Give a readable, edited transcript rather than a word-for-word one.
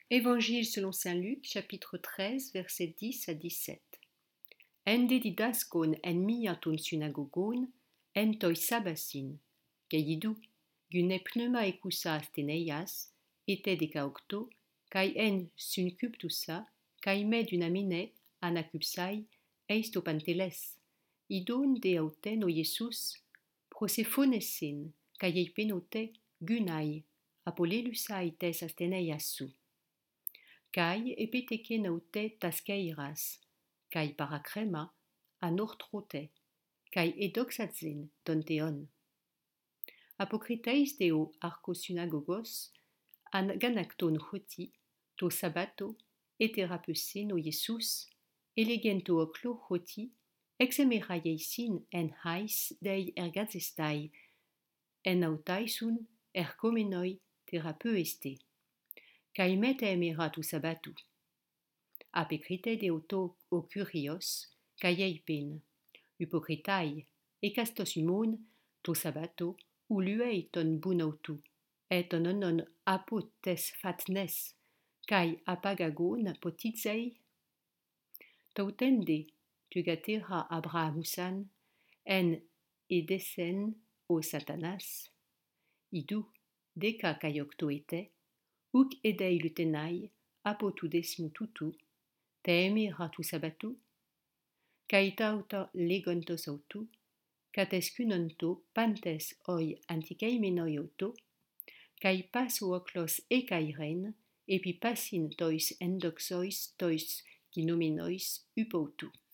Évangile selon saint Luc, chapitre 13, versets 10 à 17. Ende didaskon en miaton synagogon, en toi sabasin, gaidu, gune pneuma ekusa asteneias, ete decaocto, kai en syncuptusa, kai med unamine, anacupsai, eistopanteles, idon de auten o Jesus, prosephonesin, kai eipenote, gunai, apolelusai tes asteneiasu. Kai epeteke naute taskeiras, kai paracrema, anortrote, kai edoxatzen donteon. Apocriteis deo archosynagogos, an ganacton hoti, to sabato, eterapeusin o Jesus, elegento oclo hoti, exemeraieisin en hais dei ergazestai, en autaisun ercomenoi therapeueste. Kai mete emera tu sabatu. Apecrite deoto o curios, kai eipen, hypocritai, e castos humon, to sabato, uluei ton bunautu, et ton onon apotes fatnes, kai apagagon potizei. Tautende, tugatera Abrahamusan, en edesen o satanas, idu, deca kai octoete, uc edei lutenai, apotudesmu tutu, te emira tu sabatu, kai tauta legontos autu, cates cunonto pantes oi anticaimenoi auto, kai paso oclos e cairen, epi passin tois endoxois tois ginomenois upoutu.